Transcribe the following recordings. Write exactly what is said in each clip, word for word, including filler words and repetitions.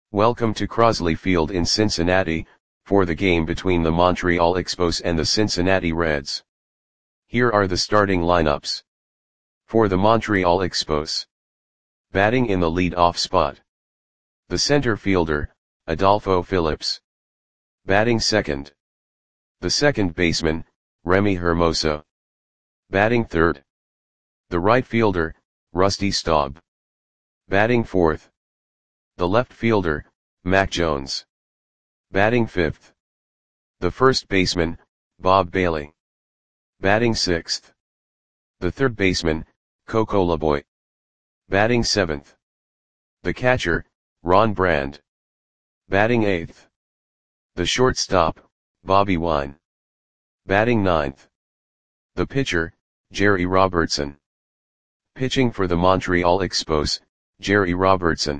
Welcome to Crosley Field in Cincinnati, for the game between the Montreal Expos and the Cincinnati Reds. Here are the starting lineups. For the Montreal Expos. Batting in the lead-off spot. The center fielder, Adolfo Phillips. Batting second. The second baseman, Remy Hermoso. Batting third. The right fielder, Rusty Staub. Batting fourth. The left fielder, Mac Jones. Batting fifth. The first baseman, Bob Bailey. Batting sixth. The third baseman, Coco Laboy. Batting seventh. The catcher, Ron Brand. Batting eighth. The shortstop, Bobby Wine. Batting ninth. The pitcher, Jerry Robertson. Pitching for the Montreal Expos, Jerry Robertson.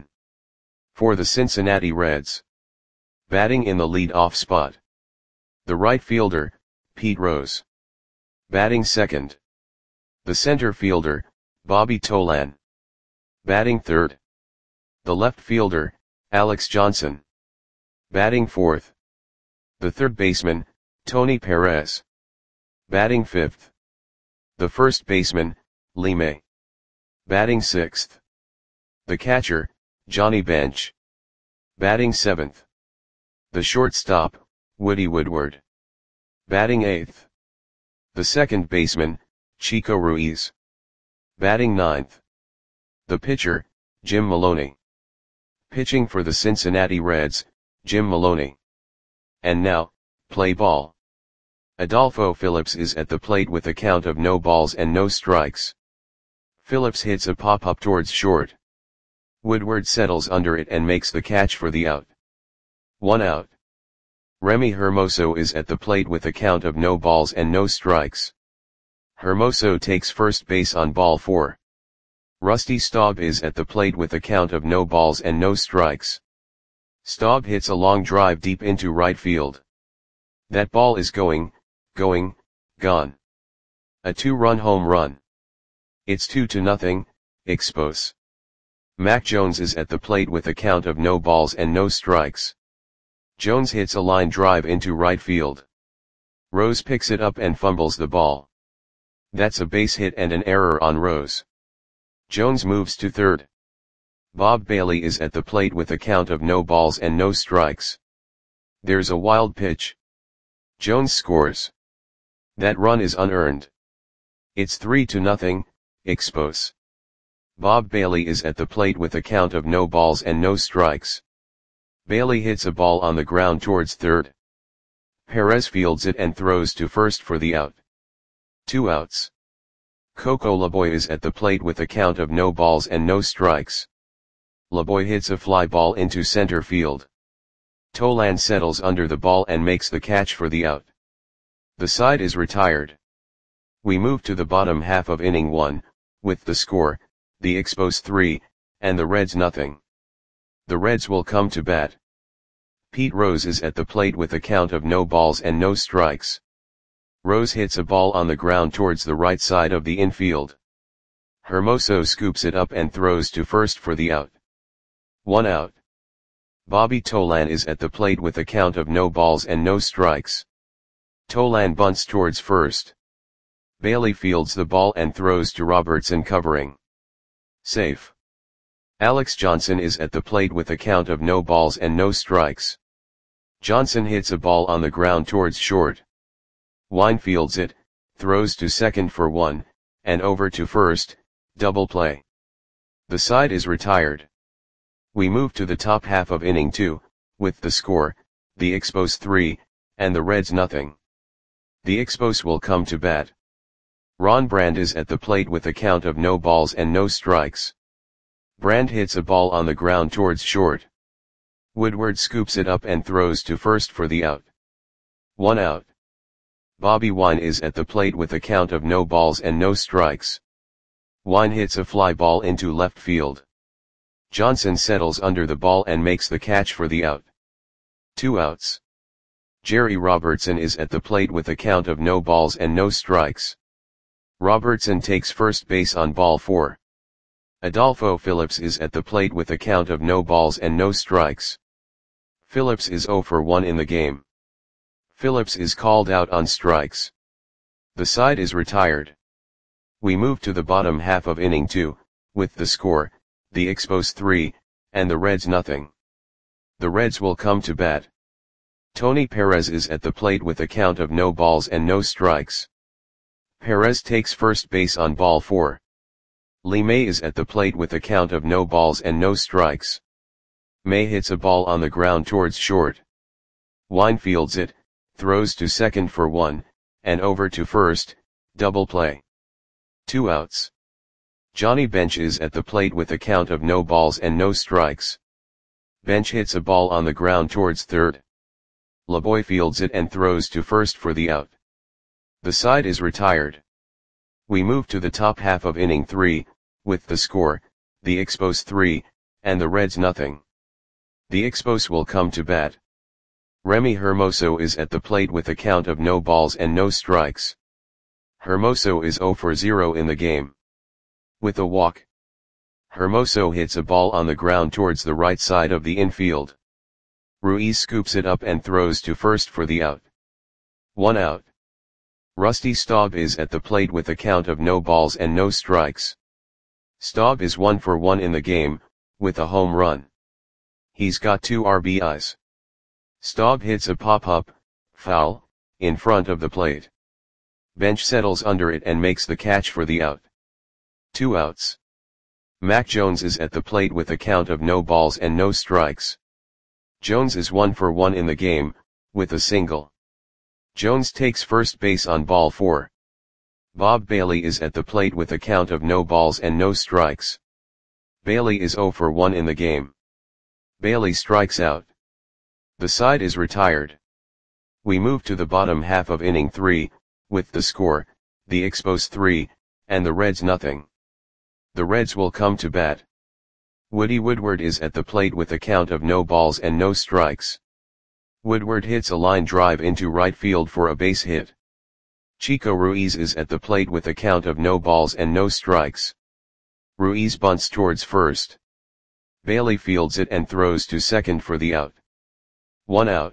For the Cincinnati Reds. Batting in the lead-off spot. The right fielder, Pete Rose. Batting second. The center fielder, Bobby Tolan. Batting third. The left fielder, Alex Johnson. Batting fourth. The third baseman, Tony Perez. Batting fifth. The first baseman, Lee May. Batting sixth. The catcher, Johnny Bench. Batting seventh. The shortstop, Woody Woodward. Batting eighth. The second baseman, Chico Ruiz. Batting ninth. The pitcher, Jim Maloney. Pitching for the Cincinnati Reds, Jim Maloney. And now, play ball. Adolfo Phillips is at the plate with a count of no balls and no strikes. Phillips hits a pop-up towards short. Woodward settles under it and makes the catch for the out. One out. Remy Hermoso is at the plate with a count of no balls and no strikes. Hermoso takes first base on ball four. Rusty Staub is at the plate with a count of no balls and no strikes. Staub hits a long drive deep into right field. That ball is going, going, gone. A two-run home run. It's two to nothing, Expos. Mac Jones is at the plate with a count of no balls and no strikes. Jones hits a line drive into right field. Rose picks it up and fumbles the ball. That's a base hit and an error on Rose. Jones moves to third. Bob Bailey is at the plate with a count of no balls and no strikes. There's a wild pitch. Jones scores. That run is unearned. It's three to nothing, Expos. Bob Bailey is at the plate with a count of no balls and no strikes. Bailey hits a ball on the ground towards third. Perez fields it and throws to first for the out. Two outs. Coco Laboy is at the plate with a count of no balls and no strikes. Laboy hits a fly ball into center field. Tolan settles under the ball and makes the catch for the out. The side is retired. We move to the bottom half of inning one, with the score, the Expos three, and the Reds nothing. The Reds will come to bat. Pete Rose is at the plate with a count of no balls and no strikes. Rose hits a ball on the ground towards the right side of the infield. Hermoso scoops it up and throws to first for the out. One out. Bobby Tolan is at the plate with a count of no balls and no strikes. Tolan bunts towards first. Bailey fields the ball and throws to Robertson covering. Safe. Alex Johnson is at the plate with a count of no balls and no strikes. Johnson hits a ball on the ground towards short. Wine fields it, throws to second for one, and over to first, double play. The side is retired. We move to the top half of inning two, with the score, the Expos three, and the Reds nothing. The Expos will come to bat. Ron Brand is at the plate with a count of no balls and no strikes. Brand hits a ball on the ground towards short. Woodward scoops it up and throws to first for the out. One out. Bobby Wine is at the plate with a count of no balls and no strikes. Wine hits a fly ball into left field. Johnson settles under the ball and makes the catch for the out. Two outs. Jerry Robertson is at the plate with a count of no balls and no strikes. Robertson takes first base on ball four. Adolfo Phillips is at the plate with a count of no balls and no strikes. Phillips is zero for one in the game. Phillips is called out on strikes. The side is retired. We move to the bottom half of inning two, with the score, the Expos three, and the Reds nothing. The Reds will come to bat. Tony Perez is at the plate with a count of no balls and no strikes. Perez takes first base on ball four. Lee May is at the plate with a count of no balls and no strikes. May hits a ball on the ground towards short. Wine fields it, throws to second for one, and over to first, double play. Two outs. Johnny Bench is at the plate with a count of no balls and no strikes. Bench hits a ball on the ground towards third. LeBoy fields it and throws to first for the out. The side is retired. We move to the top half of inning three, with the score, the Expos three, and the Reds nothing. The Expos will come to bat. Remy Hermoso is at the plate with a count of no balls and no strikes. Hermoso is zero for zero in the game. With a walk, Hermoso hits a ball on the ground towards the right side of the infield. Ruiz scoops it up and throws to first for the out. One out. Rusty Staub is at the plate with a count of no balls and no strikes. Staub is one for one in the game, with a home run. He's got two R B Is. Staub hits a pop-up, foul, in front of the plate. Bench settles under it and makes the catch for the out. Two outs. Mac Jones is at the plate with a count of no balls and no strikes. Jones is one for one in the game, with a single. Jones takes first base on ball four. Bob Bailey is at the plate with a count of no balls and no strikes. Bailey is zero for one in the game. Bailey strikes out. The side is retired. We move to the bottom half of inning three, with the score, the Expos three, and the Reds nothing. The Reds will come to bat. Woody Woodward is at the plate with a count of no balls and no strikes. Woodward hits a line drive into right field for a base hit. Chico Ruiz is at the plate with a count of no balls and no strikes. Ruiz bunts towards first. Bailey fields it and throws to second for the out. One out.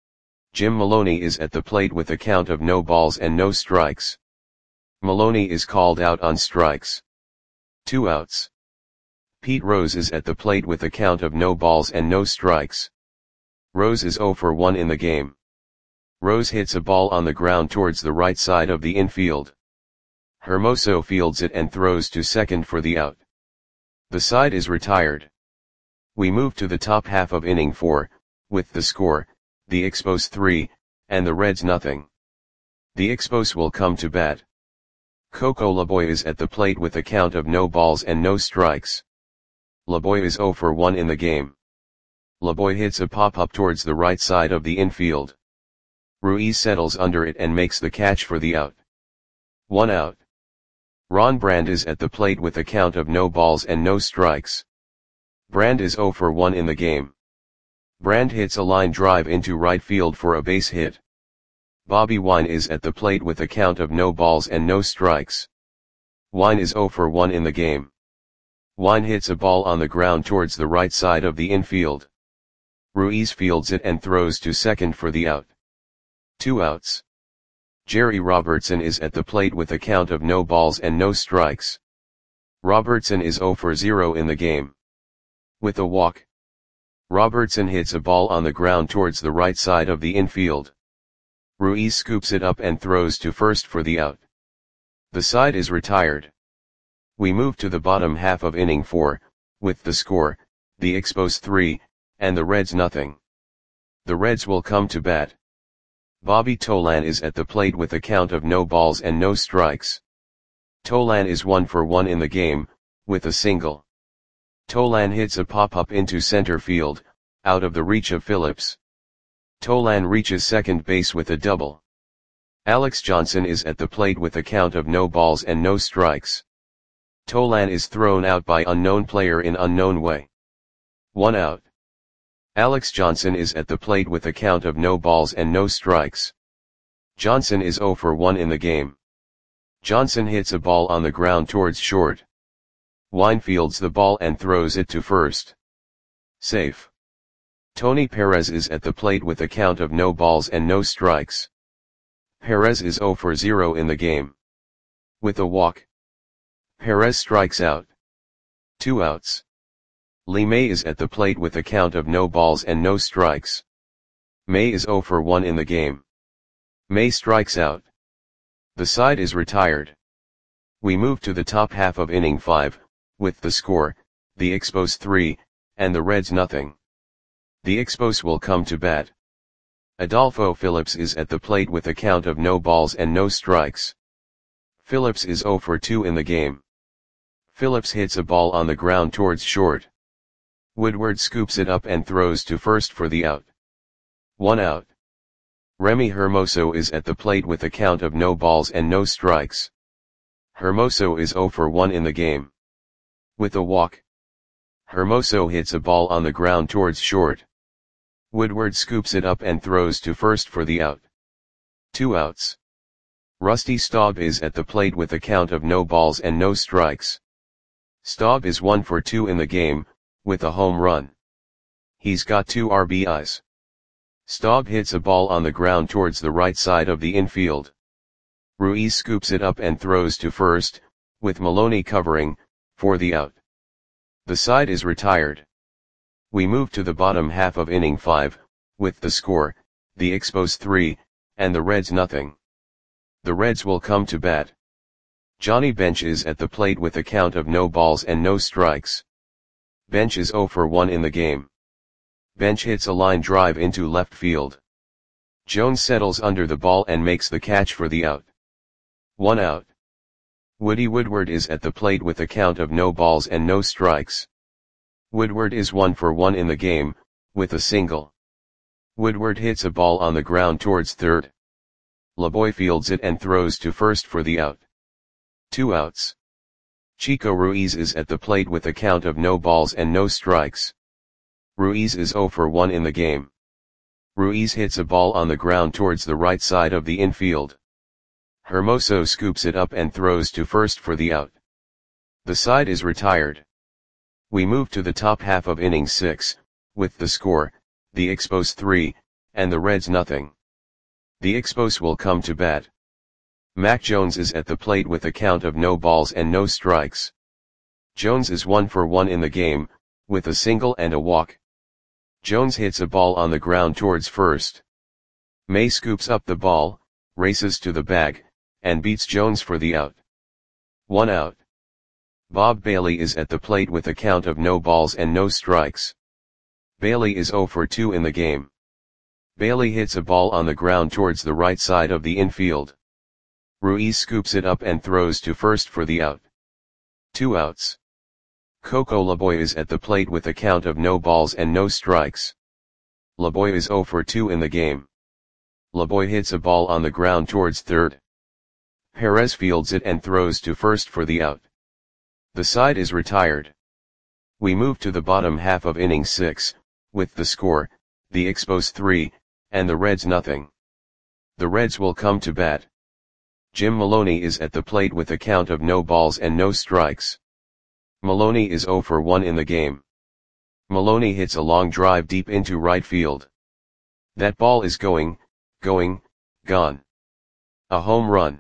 Jim Maloney is at the plate with a count of no balls and no strikes. Maloney is called out on strikes. Two outs. Pete Rose is at the plate with a count of no balls and no strikes. Rose is zero for one in the game. Rose hits a ball on the ground towards the right side of the infield. Hermoso fields it and throws to second for the out. The side is retired. We move to the top half of inning four, with the score, the Expos three, and the Reds nothing. The Expos will come to bat. Coco LeBoy is at the plate with a count of no balls and no strikes. LeBoy is zero for one in the game. LeBoy hits a pop-up towards the right side of the infield. Ruiz settles under it and makes the catch for the out. One out. Ron Brand is at the plate with a count of no balls and no strikes. Brand is zero for one in the game. Brand hits a line drive into right field for a base hit. Bobby Wine is at the plate with a count of no balls and no strikes. Wine is zero for one in the game. Wine hits a ball on the ground towards the right side of the infield. Ruiz fields it and throws to second for the out. Two outs. Jerry Robertson is at the plate with a count of no balls and no strikes. Robertson is zero for zero in the game. With a walk, Robertson hits a ball on the ground towards the right side of the infield. Ruiz scoops it up and throws to first for the out. The side is retired. We move to the bottom half of inning four, with the score, the Expos three, and the Reds nothing. The Reds will come to bat. Bobby Tolan is at the plate with a count of no balls and no strikes. Tolan is one for one in the game, with a single. Tolan hits a pop-up into center field, out of the reach of Phillips. Tolan reaches second base with a double. Alex Johnson is at the plate with a count of no balls and no strikes. Tolan is thrown out by unknown player in unknown way. One out. Alex Johnson is at the plate with a count of no balls and no strikes. Johnson is zero for one in the game. Johnson hits a ball on the ground towards short. Wine fields the ball and throws it to first. Safe. Tony Perez is at the plate with a count of no balls and no strikes. Perez is zero for zero in the game. With a walk, Perez strikes out. Two outs. Lee May is at the plate with a count of no balls and no strikes. May is zero for one in the game. May strikes out. The side is retired. We move to the top half of inning five, with the score, the Expos three, and the Reds nothing. The Expos will come to bat. Adolfo Phillips is at the plate with a count of no balls and no strikes. Phillips is zero for two in the game. Phillips hits a ball on the ground towards short. Woodward scoops it up and throws to first for the out. One out. Remy Hermoso is at the plate with a count of no balls and no strikes. Hermoso is zero for one in the game. With a walk, Hermoso hits a ball on the ground towards short. Woodward scoops it up and throws to first for the out. Two outs. Rusty Staub is at the plate with a count of no balls and no strikes. Staub is one for two in the game, with a home run. He's got two R B Is. Staub hits a ball on the ground towards the right side of the infield. Ruiz scoops it up and throws to first, with Maloney covering, for the out. The side is retired. We move to the bottom half of inning five, with the score, the Expos three, and the Reds nothing. The Reds will come to bat. Johnny Bench is at the plate with a count of no balls and no strikes. Bench is zero for one in the game. Bench hits a line drive into left field. Jones settles under the ball and makes the catch for the out. One out. Woody Woodward is at the plate with a count of no balls and no strikes. Woodward is one for one in the game, with a single. Woodward hits a ball on the ground towards third. LeBoy fields it and throws to first for the out. Two outs. Chico Ruiz is at the plate with a count of no balls and no strikes. Ruiz is zero for one in the game. Ruiz hits a ball on the ground towards the right side of the infield. Hermoso scoops it up and throws to first for the out. The side is retired. We move to the top half of inning six, with the score, the Expos three, and the Reds nothing. The Expos will come to bat. Mac Jones is at the plate with a count of no balls and no strikes. Jones is one for one in the game, with a single and a walk. Jones hits a ball on the ground towards first. May scoops up the ball, races to the bag, and beats Jones for the out. One out. Bob Bailey is at the plate with a count of no balls and no strikes. Bailey is zero for two in the game. Bailey hits a ball on the ground towards the right side of the infield. Ruiz scoops it up and throws to first for the out. Two outs. Coco LeBoy is at the plate with a count of no balls and no strikes. LeBoy is zero for two in the game. LeBoy hits a ball on the ground towards third. Perez fields it and throws to first for the out. The side is retired. We move to the bottom half of inning six, with the score, the Expos three, and the Reds nothing. The Reds will come to bat. Jim Maloney is at the plate with a count of no balls and no strikes. Maloney is zero for one in the game. Maloney hits a long drive deep into right field. That ball is going, going, gone. A home run.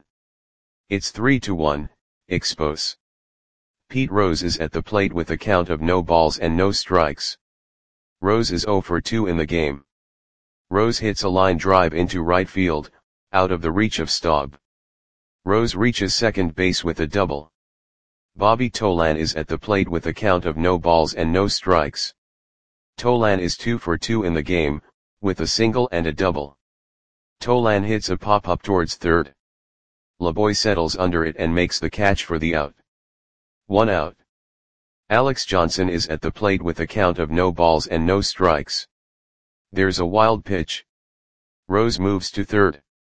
It's three to one, Expos. Pete Rose is at the plate with a count of no balls and no strikes. Rose is zero for two in the game. Rose hits a line drive into right field, out of the reach of Staub. Rose reaches second base with a double. Bobby Tolan is at the plate with a count of no balls and no strikes. Tolan is two for two in the game, with a single and a double. Tolan hits a pop-up towards third. LeBoy settles under it and makes the catch for the out. One out. Alex Johnson is at the plate with a count of no balls and no strikes. There's a wild pitch. Rose moves to third.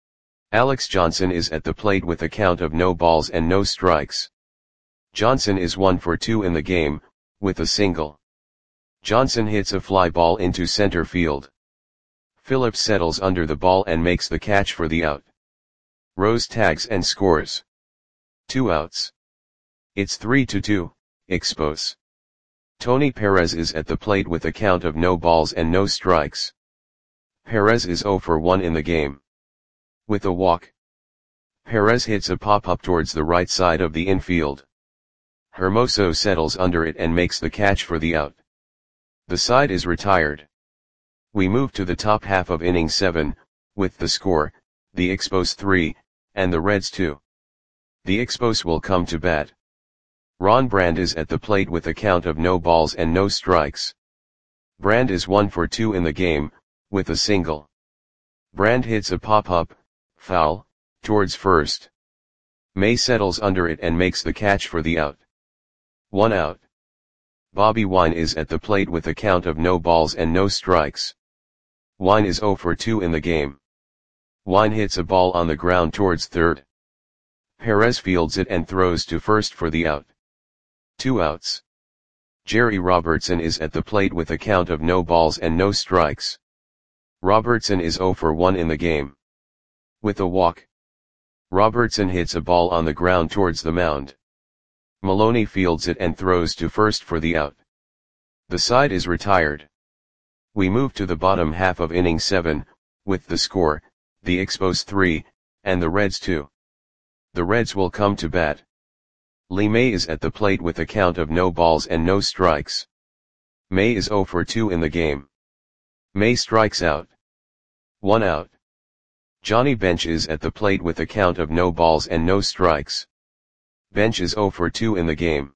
Alex Johnson is at the plate with a count of no balls and no strikes. Johnson is one for two in the game, with a single. Johnson hits a fly ball into center field. Phillips settles under the ball and makes the catch for the out. Rose tags and scores. Two outs. It's three to two, expose. Tony Perez is at the plate with a count of no balls and no strikes. Perez is zero for one in the game. With a walk, Perez hits a pop-up towards the right side of the infield. Hermoso settles under it and makes the catch for the out. The side is retired. We move to the top half of inning seven, with the score, the Expos three, and the Reds two. The Expos will come to bat. Ron Brand is at the plate with a count of no balls and no strikes. Brand is one for two in the game, with a single. Brand hits a pop-up, foul, towards first. May settles under it and makes the catch for the out. One out. Bobby Wine is at the plate with a count of no balls and no strikes. Wine is zero for two in the game. Wine hits a ball on the ground towards third. Perez fields it and throws to first for the out. Two outs. Jerry Robertson is at the plate with a count of no balls and no strikes. Robertson is zero for one in the game. With a walk, Robertson hits a ball on the ground towards the mound. Maloney fields it and throws to first for the out. The side is retired. We move to the bottom half of inning seven, with the score, the Expos three, and the Reds two. The Reds will come to bat. Lee May is at the plate with a count of no balls and no strikes. May is zero for two in the game. May strikes out. One out. Johnny Bench is at the plate with a count of no balls and no strikes. Bench is zero for two in the game.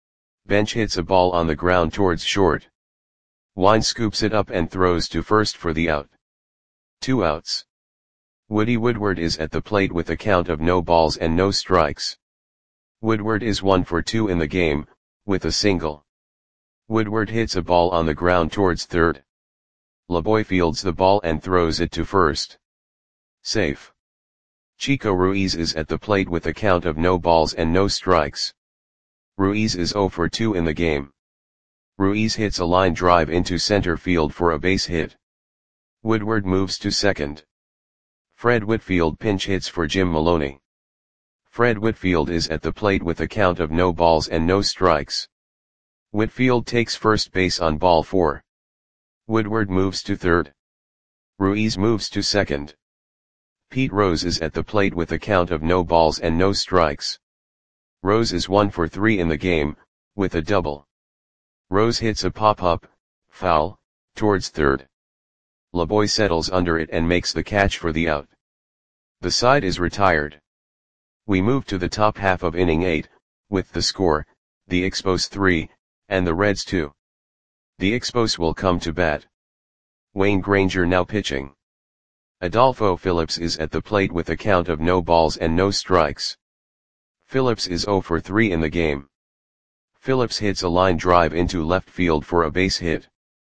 Bench hits a ball on the ground towards short. Wine scoops it up and throws to first for the out. Two outs. Woody Woodward is at the plate with a count of no balls and no strikes. Woodward is one for two in the game, with a single. Woodward hits a ball on the ground towards third. LeBoy fields the ball and throws it to first. Safe. Chico Ruiz is at the plate with a count of no balls and no strikes. Ruiz is zero for two in the game. Ruiz hits a line drive into center field for a base hit. Woodward moves to second. Fred Whitfield pinch hits for Jim Maloney. Fred Whitfield is at the plate with a count of no balls and no strikes. Whitfield takes first base on ball four. Woodward moves to third. Ruiz moves to second. Pete Rose is at the plate with a count of no balls and no strikes. Rose is one for three in the game, with a double. Rose hits a pop-up, foul, towards third. LeBoy settles under it and makes the catch for the out. The side is retired. We move to the top half of inning eight, with the score, the Expos three, and the Reds two. The Expos will come to bat. Wayne Granger now pitching. Adolfo Phillips is at the plate with a count of no balls and no strikes. Phillips is zero for three in the game. Phillips hits a line drive into left field for a base hit.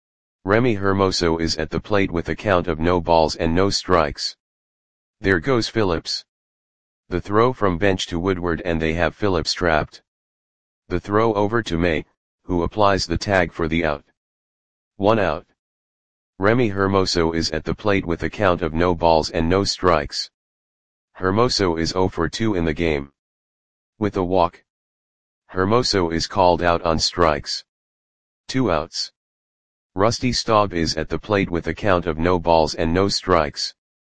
Remy Hermoso is at the plate with a count of no balls and no strikes. There goes Phillips. The throw from Bench to Woodward and they have Phillips trapped. The throw over to May, who applies the tag for the out. One out. Remy Hermoso is at the plate with a count of no balls and no strikes. Hermoso is zero for two in the game. With a walk, Hermoso is called out on strikes. Two outs. Rusty Staub is at the plate with a count of no balls and no strikes.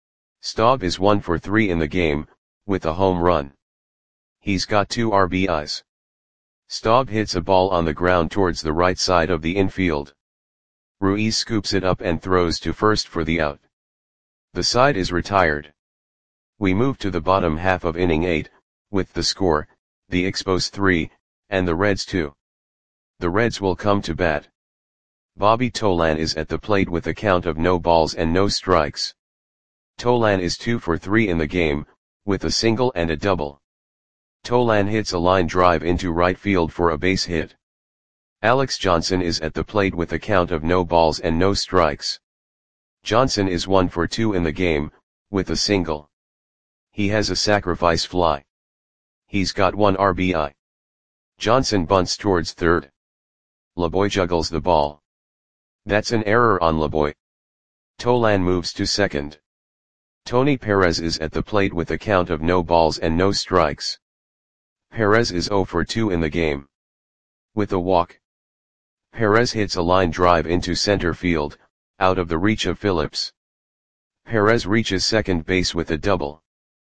Staub is one for three in the game, with a home run. He's got two R B Is. Staub hits a ball on the ground towards the right side of the infield. Ruiz scoops it up and throws to first for the out. The side is retired. We move to the bottom half of inning eight, with the score, the Expos three, and the Reds two. The Reds will come to bat. Bobby Tolan is at the plate with a count of no balls and no strikes. Tolan is two for three in the game, with a single and a double. Tolan hits a line drive into right field for a base hit. Alex Johnson is at the plate with a count of no balls and no strikes. Johnson is one for two in the game, with a single. He has a sacrifice fly. He's got one R B I. Johnson bunts towards third. LeBoy juggles the ball. That's an error on LeBoy. Tolan moves to second. Tony Perez is at the plate with a count of no balls and no strikes. Perez is zero for two in the game. with a walk. Perez hits a line drive into center field, out of the reach of Phillips. Perez reaches second base with a double.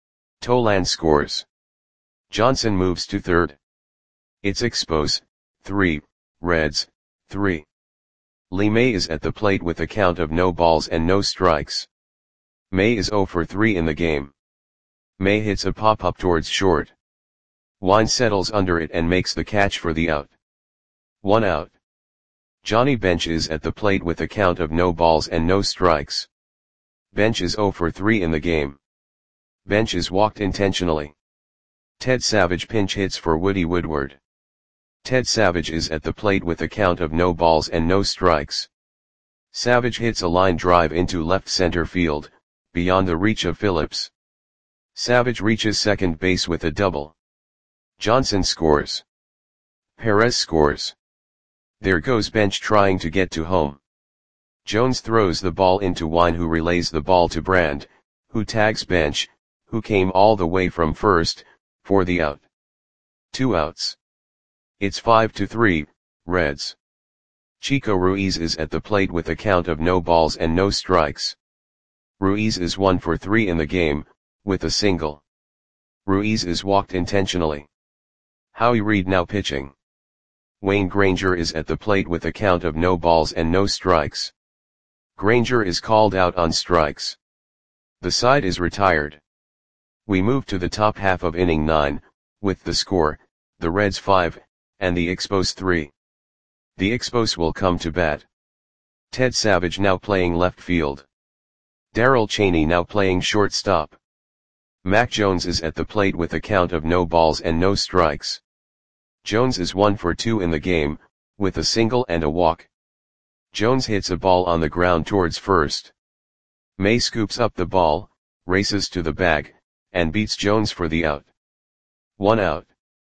Tolan scores. Johnson moves to third. It's Expos, three, Reds, three. Lee May is at the plate with a count of no balls and no strikes. May is zero for three in the game. May hits a pop-up towards short. Wine settles under it and makes the catch for the out. One out. Johnny Bench is at the plate with a count of no balls and no strikes. Bench is zero for three in the game. Bench is walked intentionally. Ted Savage pinch hits for Woody Woodward. Ted Savage is at the plate with a count of no balls and no strikes. Savage hits a line drive into left center field, beyond the reach of Phillips. Savage reaches second base with a double. Johnson scores. Perez scores. There goes Bench trying to get to home. Jones throws the ball into Wine, who relays the ball to Brand, who tags Bench, who came all the way from first, for the out. Two outs. It's five to three, Reds. Chico Ruiz is at the plate with a count of no balls and no strikes. Ruiz is one for three in the game, with a single. Ruiz is walked intentionally. Howie Reed now pitching. Wayne Granger is at the plate with a count of no balls and no strikes. Granger is called out on strikes. The side is retired. We move to the top half of inning nine, with the score, the Reds five, and the Expos three. The Expos will come to bat. Ted Savage now playing left field. Darrell Chaney now playing shortstop. Mac Jones is at the plate with a count of no balls and no strikes. Jones is one for two in the game, with a single and a walk. Jones hits a ball on the ground towards first. May scoops up the ball, races to the bag, and beats Jones for the out. One out.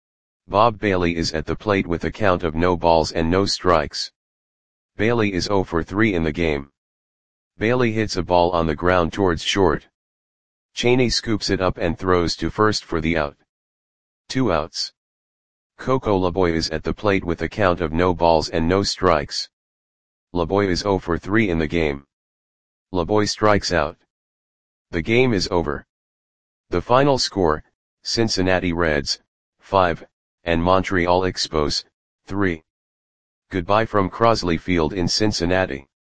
Bob Bailey is at the plate with a count of no balls and no strikes. Bailey is zero for three in the game. Bailey hits a ball on the ground towards short. Chaney scoops it up and throws to first for the out. Two outs. Coco LeBoy is at the plate with a count of no balls and no strikes. LeBoy is zero for three in the game. LeBoy strikes out. The game is over. The final score, Cincinnati Reds, five, and Montreal Expos, three. Goodbye from Crosley Field in Cincinnati.